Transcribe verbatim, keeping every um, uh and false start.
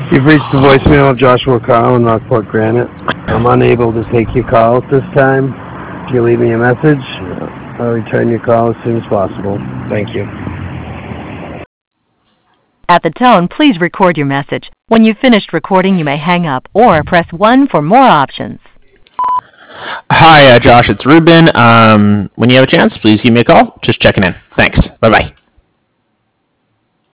You've reached the voicemail of Joshua Carl in Rockport Granite. I'm unable to take your call at this time. If you leave me a message, I'll return your call as soon as possible. Thank you. At the tone, please record your message. When you've finished recording, you may hang up or press one for more options. Hi, uh, Josh, it's Ruben. Um, when you have a chance, please give me a call. Just checking in. Thanks. Bye-bye.